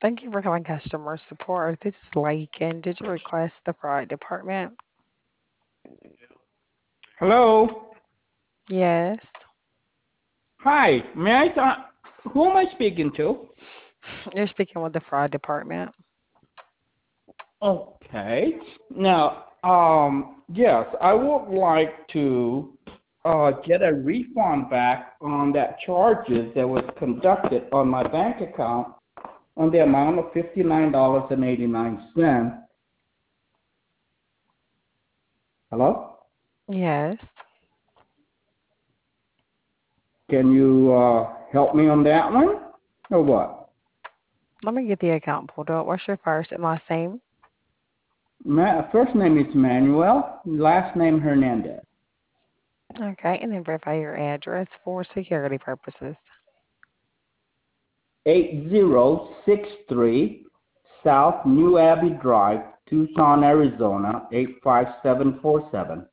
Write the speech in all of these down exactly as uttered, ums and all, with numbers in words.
Thank you for calling customer support. This is Lakin. Did you request the fraud department? Hello. Yes. Hi. May I talk? Who am I speaking to? You're speaking with the fraud department. Okay. Now, um, yes, I would like to uh, get a refund back on that charges that was conducted on my bank account on the amount of fifty-nine dollars and eighty-nine cents. Hello? Yes. Can you uh, help me on that one? Or what? Let me get the account pulled up. What's your first and last name? Ma- first name is Manuel, last name Hernandez. Okay, and then verify your address for security purposes. eight zero six three South New Abbey Drive, Tucson, Arizona, eight five seven four seven.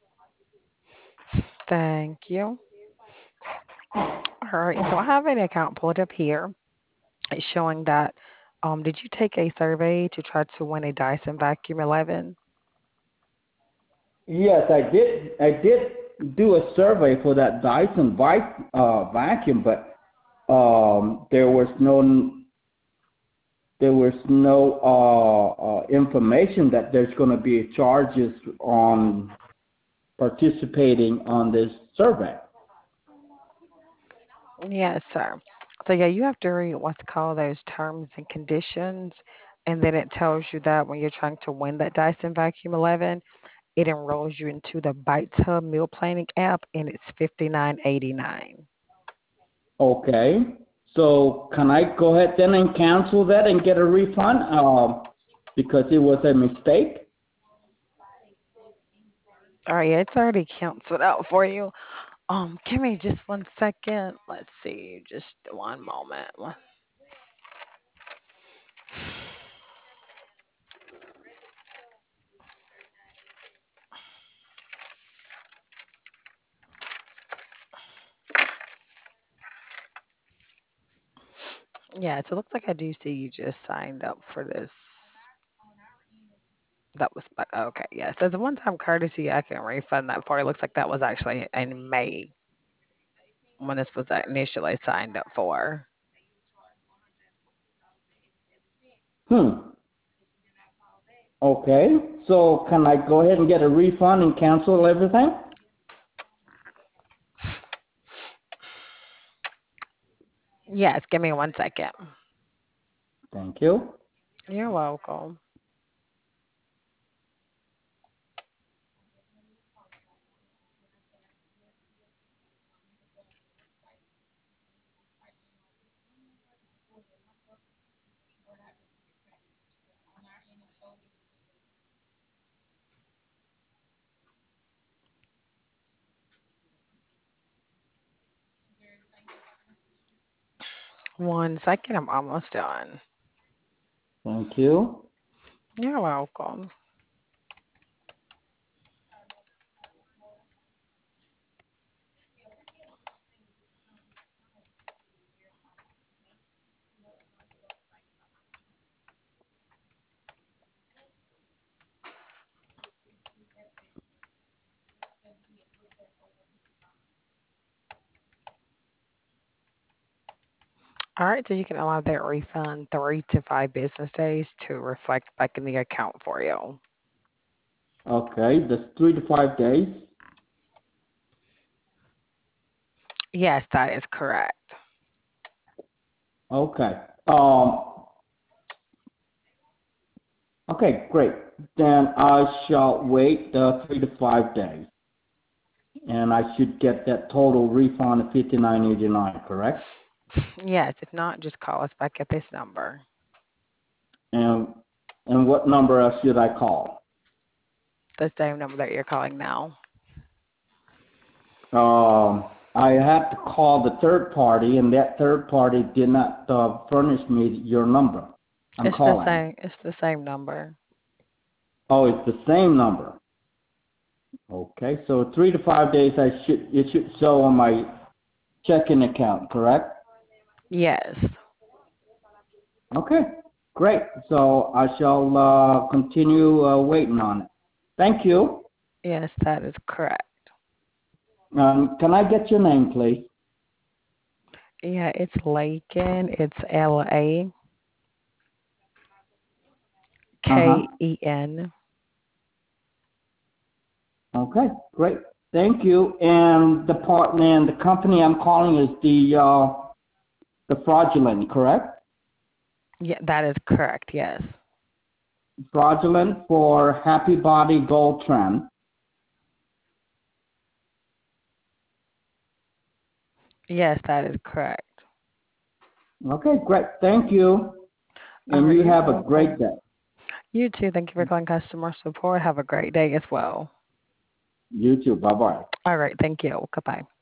Thank you. All right, so I have an account pulled up here. It's showing that. Um, did you take a survey to try to win a Dyson Vacuum eleven? Yes, I did. I did do a survey for that Dyson vac, uh, vacuum, but um, there was no there was no uh, uh, information that there's going to be charges on participating on this survey. Yes, sir. So yeah, you have to read what's called those terms and conditions, and then it tells you that when you're trying to win that Dyson Vacuum eleven, it enrolls you into the Bite Hub meal planning app, and it's fifty nine eighty nine. Okay. So can I go ahead then and cancel that and get a refund? Um, because it was a mistake. All right, yeah, it's already canceled out for you. Um, give me just one second. Let's see, just one moment. Yeah, so it looks like I do see you just signed up for this. That was but okay, yeah. So the one-time courtesy, I can refund that for you. Looks like that was actually in May when this was initially signed up for. Hmm. Okay. So can I go ahead and get a refund and cancel everything? Yes, give me one second. Thank you. You're welcome. One second, I'm almost done. Thank you. You're welcome. All right, so you can allow that refund three to five business days to reflect back in the account for you. Okay. That's three to five days. Yes, that is correct. Okay. Um. Okay. Great. Then I shall wait uh, three to five days, and I should get that total refund of fifty nine eighty nine. Correct? Yes, if not, just call us back at this number. And and what number else should I call? The same number that you're calling now. Um, I had to call the third party, and that third party did not uh, furnish me your number. I'm It's the calling. same. It's the same number. Oh, it's the same number. Okay, so three to five days, I should it should show on my checking account, correct? Yes. Okay, great. So I shall uh, continue uh, waiting on it. Thank you. Yes, that is correct. Um, can I get your name, please? Yeah, it's Laken. It's L A Uh huh. K E N. Okay, great. Thank you. And the partner and the company I'm calling is the uh, the fraudulent, correct? Yeah, that is correct. Yes. Fraudulent for Happy Body Gold Trend. Yes, that is correct. Okay, great. Thank you. All And right, you you're have a welcome. great day. You too. Thank you for calling customer support. Have a great day as well. You too. Bye bye. All right. Thank you. Goodbye.